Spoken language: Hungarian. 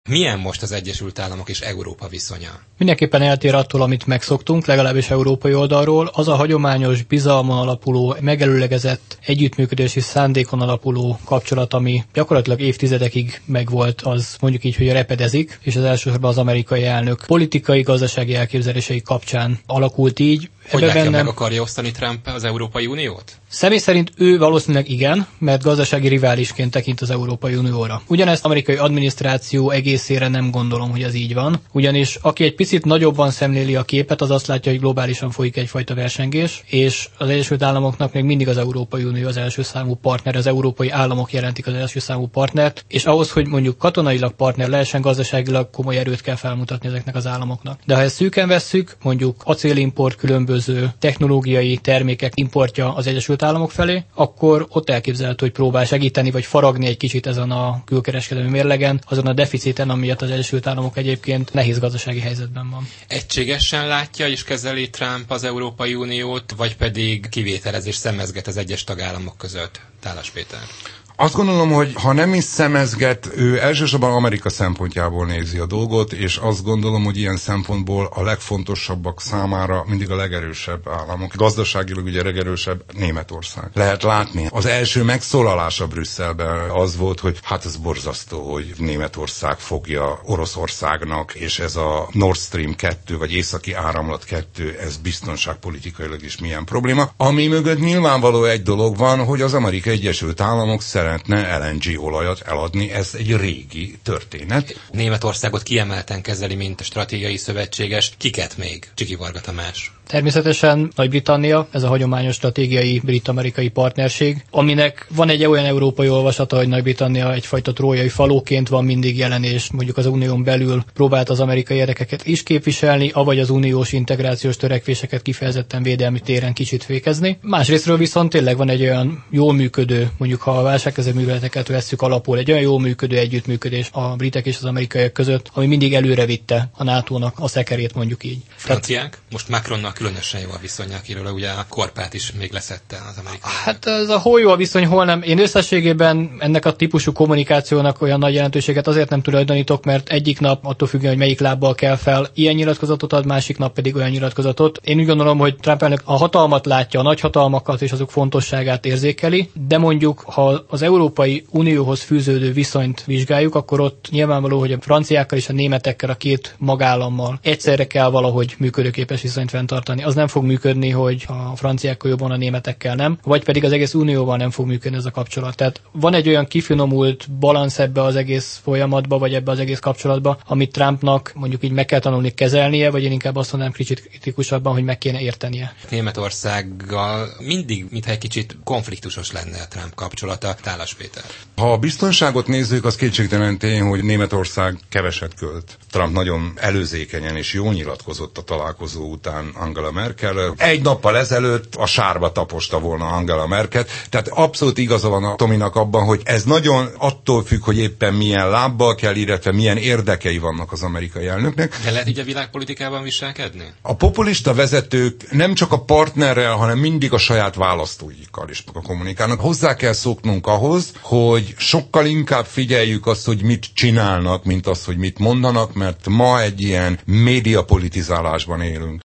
Milyen most az Egyesült Államok és Európa viszonya? Mindenképpen eltér attól, amit megszoktunk, legalábbis európai oldalról. Az a hagyományos, bizalmon alapuló, megelőlegezett együttműködési szándékon alapuló kapcsolat, ami gyakorlatilag évtizedekig megvolt, az mondjuk így, hogy repedezik, és az elsősorban az amerikai elnök politikai, gazdasági elképzelései kapcsán alakult így. Hogy látja, meg akarja osztani Trump az Európai Uniót? Személy szerint ő valószínűleg igen, mert gazdasági riválisként tekint az Európai Unióra. Ugyanezt amerikai adminisztráció egészére nem gondolom, hogy ez így van, ugyanis aki egy picit nagyobban szemléli a képet, az azt látja, hogy globálisan folyik egyfajta versengés, és az Egyesült Államoknak még mindig az Európai Unió az első számú partner, az európai államok jelentik az első számú partnert, és ahhoz, hogy mondjuk katonailag partner lehessen, gazdaságilag komoly erőt kell felmutatni ezeknek az államoknak. De ha ezt szűken vesszük, mondjuk acélimport, különböző technológiai termékek importja az Egyesült Államok felé, akkor ott elképzelhető, hogy próbál segíteni, vagy faragni egy kicsit ezen a külkereskedelmi mérlegen, azon a deficiten, amiatt az Egyesült Államok egyébként nehéz gazdasági helyzetben van. Egységesen látja és kezeli Trump az Európai Uniót, vagy pedig kivételezés szemezget az egyes tagállamok között? Tálas Péter. Azt gondolom, hogy ha nem is szemezget, ő elsősorban Amerika szempontjából nézi a dolgot, és azt gondolom, hogy ilyen szempontból a legfontosabbak számára mindig a legerősebb államok. Gazdaságilag ugye legerősebb Németország. Lehet látni. Az első megszólalása Brüsszelben az volt, hogy hát ez borzasztó, hogy Németország fogja Oroszországnak, és ez a Nord Stream 2, vagy Északi Áramlat 2, ez biztonságpolitikailag is milyen probléma. Ami mögött nyilvánvaló egy dolog van, hogy az Amerikai Egyesült Államok szeretne LNG olajat eladni, ez egy régi történet. Németországot kiemelten kezeli, mint stratégiai szövetséges. Kiket még? Csiki Varga Tamás. Természetesen Nagy-Britannia, ez a hagyományos stratégiai brit-amerikai partnerség, aminek van egy olyan európai olvasata, hogy Nagy-Britannia egyfajta trójai falóként van mindig jelen, és mondjuk az unión belül próbált az amerikai érdekeket is képviselni, avagy az uniós integrációs törekvéseket kifejezetten védelmi téren kicsit fékezni. Másrésztről viszont tényleg van egy olyan jól működő, mondjuk ha a válságkezelő műveleteket vesszük alapul, egy olyan jól működő együttműködés a britek és az amerikaiak között, ami mindig előre vitte a NATO-nak a szekerét, mondjuk így. Franciák? Most Macronnal különösen jó a viszony, akiről ugye a korpát is még leszette az amerikai. Hát ez a hol jó a viszony, hol nem. Én összességében ennek a típusú kommunikációnak olyan nagy jelentőséget azért nem tulajdonítok, mert egyik nap attól függően, hogy melyik lábbal kell fel, ilyen nyilatkozatot ad, másik nap pedig olyan nyilatkozatot. Én úgy gondolom, hogy Trump elnök a hatalmat látja, a nagyhatalmakat és azok fontosságát érzékeli, de mondjuk, ha az Európai Unióhoz fűződő viszonyt vizsgáljuk, akkor ott nyilvánvaló, hogy a franciákkal és a németekkel, a két magállammal egyszerre kell valahogy működőképes viszonyt fenntartani. Az nem fog működni, hogy a franciákkal jobban, a németekkel nem, vagy pedig az egész unióval nem fog működni ez a kapcsolat. Tehát van egy olyan kifinomult balansz ebbe az egész folyamatba, vagy ebbe az egész kapcsolatba, amit Trumpnak mondjuk így meg kell tanulni kezelnie, vagy én inkább azt mondanám kicsit kritikusabban, hogy meg kéne értenie. Németországgal mindig, mintha egy kicsit konfliktusos lenne a Trump kapcsolata. Tálas Péter. Ha a biztonságot nézzük, az kétségtelen tény, hogy Németország keveset költ. Trump nagyon előzékenyen és jól nyilatkozott a találkozó után Angela Merkel. Egy nappal ezelőtt a sárba taposta volna Angela Merkelt. Tehát abszolút igaza van a Tominak abban, hogy ez nagyon attól függ, hogy éppen milyen lábbal kell, illetve milyen érdekei vannak az amerikai elnöknek. De lehet így a világpolitikában viselkedni? A populista vezetők nem csak a partnerrel, hanem mindig a saját választóikkal is kommunikálnak. Hozzá kell szoknunk ahhoz, hogy sokkal inkább figyeljük azt, hogy mit csinálnak, mint azt, hogy mit mondanak, mert ma egy ilyen médiapolitizálásban élünk.